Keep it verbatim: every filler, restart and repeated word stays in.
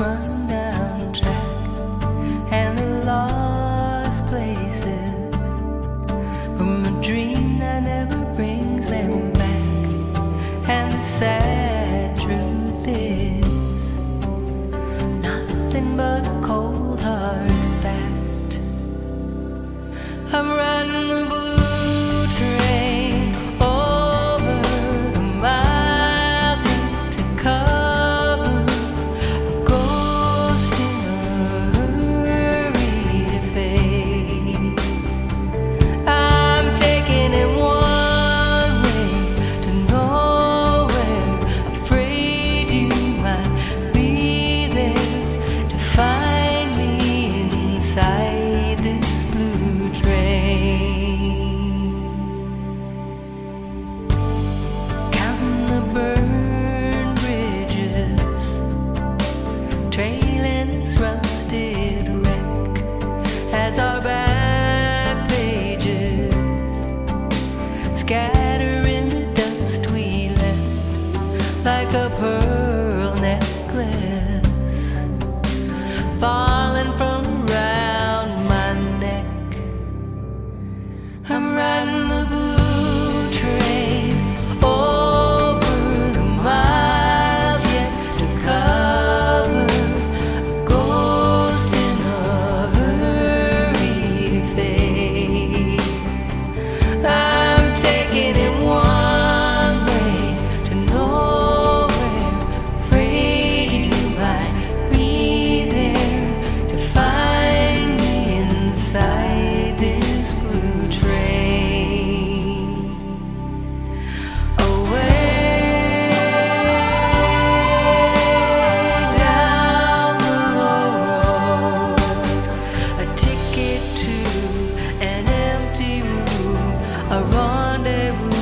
rundown track and the lost places from a dream that never brings them back. And the sad truth is nothing but a cold hard fact. I'm riding the blue train over the miles yet to cover, a ghost in a hurry to fade. I'm taking it one way to nowhere, afraid you might be there to find me inside this blue train. Counting the burned bridges, trailing this rusted wreck as our back pages scatter in the dust we left like a pearl necklace falling from around my neck. I'm riding the blue train over the miles yet to cover, a ghost in a hurry to fade. I'm taking it one way to nowhere, afraid you might be there to find me inside this blue train. Away down the low road, a ticket to an empty room, a rendezvous